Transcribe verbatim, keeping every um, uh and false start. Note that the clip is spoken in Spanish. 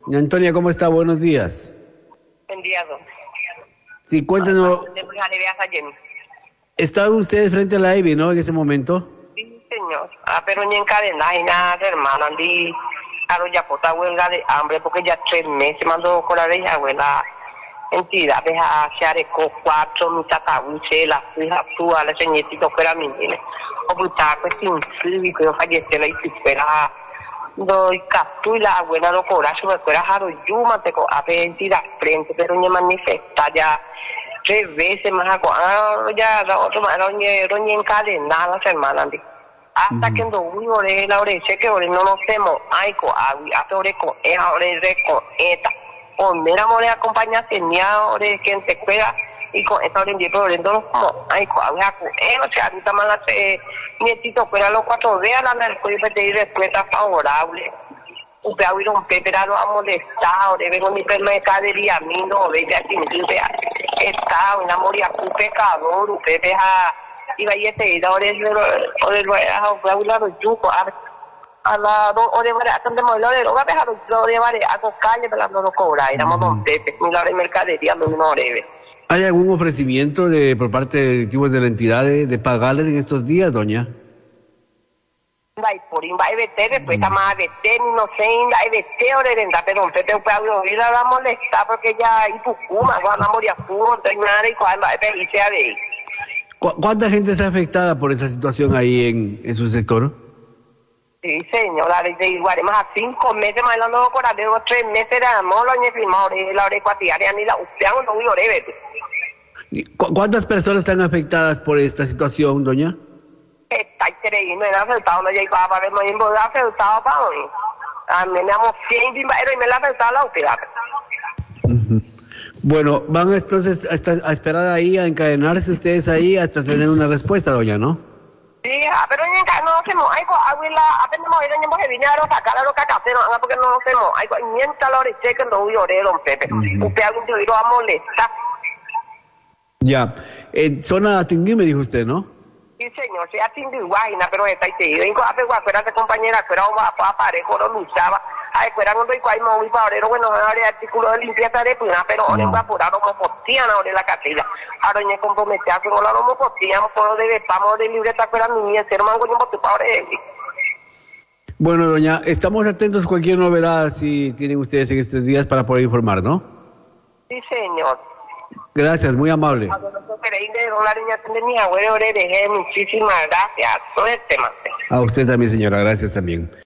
Doña Antonia, ¿cómo está? Buenos días. Buen día, don. Sí, cuéntenos, Sí, ¿estaban ustedes frente a la I B I, no, en ese momento? señor. Ah, pero ni encadenada y nada, hermana. Andi, claro, ya pota huelga de hambre porque ya tres meses mandó con la vieja abuela. Entidad, deja Shareco cuatro, mi tatabuche, la hija tuya, la señorita fuera mi niña. O puta, pues sin fluir, que yo fallecí la y fuera. Doy captu y la abuela lo cobra, su fuera jaro yuma, te co, a ver entidad frente, pero ni manifesta ya. Tres veces más, ah, ya, la otra, la oña encadenada, las hermanas, hasta que ando muy ore, la ore, sé que ore, no nos temo, ay, co, agui, hasta ore con, eh, ore, re, con, eta. O mera more acompaña tenía ore quien se juega y con esta ore en ore no como ay co había con eh o sea ahorita más hace nietito fuera los cuatro días la me puede pedir respuesta favorable usted ha oído un pepe lo ha molestado ore vengo mi mercadería a mí no ve de aquí me vea está una moria un pecador un pepe a iba y este y ore ore lo ha hablado yuco a a la do ore vare atende mo lore lo va a dejar lo ore vare a calle pero no lo cobra éramos don Pepe mi lore mercadería no no ore. ¿Hay algún ofrecimiento de por parte de directivos de la entidad de, de pagarles en estos días, doña? Vai por in vai vete después está más vete no sé vai vete ore renda pero don Pepe puede oír la molesta porque ya y pucuma va a morir a puro terminar y cuál va a ir se a ver. ¿Cuánta gente está afectada por esta situación ahí en, en su sector? Sí, señora, de igual, más a cinco meses, más hablando con la de tres meses, era molo, ni firmado, la hora ecuatoriana, ni la usted, no voy a orever. ¿Cuántas personas están afectadas por esta situación, doña? Está increíble, me ha afectado, no llegaba a ver, me ha afectado para hoy. A mí me amo cien, y me la ha afectado la usted. Bueno, van entonces a, estar, a esperar ahí, a encadenarse ustedes ahí hasta tener una respuesta, doña, ¿no? Sí, pero no hacemos algo, abuela, apenas no hemos venido a sacar a los cacaceros, porque no hacemos algo, mientras lo reche que no voy a orar, don Pepe. Usted algún día lo va a molestar. Ya, en zona Atingui me dijo usted, ¿no? Sí, señor, sí, Atingui, guajina, pero está ahí, sí, vengo a ver, acuérdate, compañera, fuera un parejo, no luchaba. Ay, fuera cuando hay muy para bueno, ahora artículo de limpieza de puna, pero ahora en vaporar como postían ahora en la catila. Ahora en comprometer a que no la como postían, por de vamos de libreta fuera mi niña, ser mango y motu para él. Bueno, doña, estamos atentos a cualquier novedad si tienen ustedes en estos días para poder informar, ¿no? Sí, señor. Gracias, muy amable. Muchísimas gracias. A usted también, señora, gracias también.